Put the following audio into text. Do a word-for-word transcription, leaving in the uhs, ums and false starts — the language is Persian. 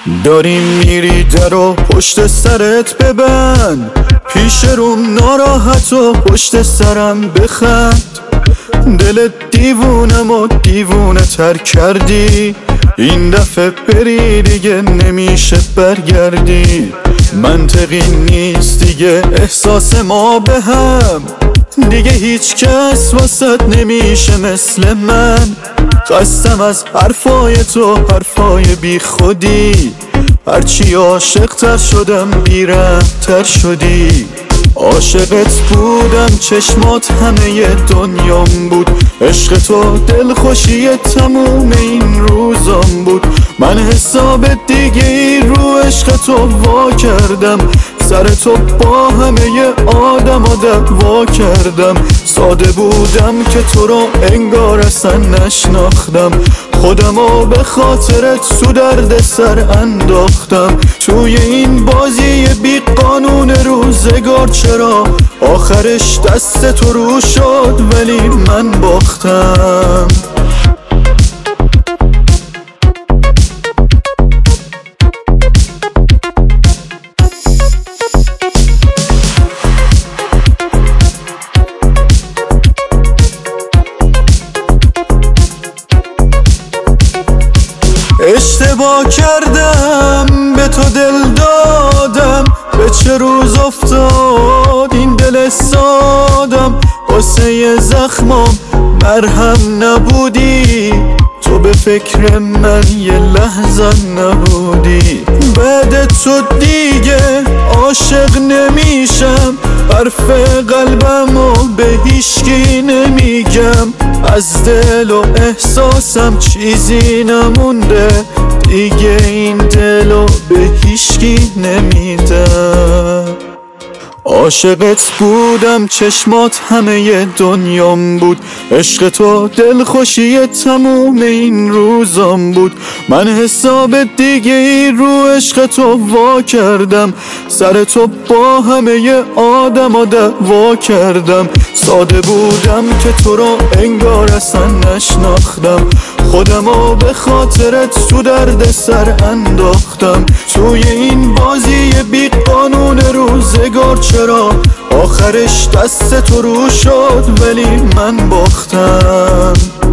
داریم میری درو پشت سرت ببند، پیش روم ناراحت و پشت سرم بخند. دلت دیوونم و دیوونه تر کردی، این دفعه بری دیگه نمیشه برگردی. منطقی نیست دیگه احساس ما به هم، دیگه هیچ کس واسط نمیشه مثل من. خستم از حرفای تو، حرفای بی خودی، هرچی عاشق تر شدم بی‌رحم تر شدی. عاشقت بودم چشمات همه دنیام بود، عشق تو دلخوشی تموم این روزام بود. من حساب دیگه ای رو عشق تو وا کردم، سر تو با همه آدم ها دعوا کردم. ساده بودم که تو رو انگار اصلا نشناختم، خودمو به خاطرت تو درد سر انداختم. توی این بازی بی قانون روزگار چرا آخرش دست تو رو شد ولی من باختم. اشتباه کردم به تو دل دادم، به چه روز افتاد این دل سادم. قصه زخمام مرهم نبودی، تو به فکر من یه لحظه نبودی. بعد تو دیگه عاشق نمیشم، حرف قلبمو به هیچکی نمیگم. از دل و احساسم چیزی نمونده دیگه، این دلو به هیچکی نمیدم. عاشقت بودم چشمات همه دنیام بود، عشق تو دلخوشی تموم این روزام بود. من حساب دیگه ای رو عشق تو وا کردم، سر تو با همه آدم ها دعوا کردم. ساده بودم که تو رو انگار اصلا نشناختم، خودمو به خاطرت تو درد سر انداختم. توی این بازی بی قانون روزگار چرا آخرش دست تو رو شد ولی من باختم.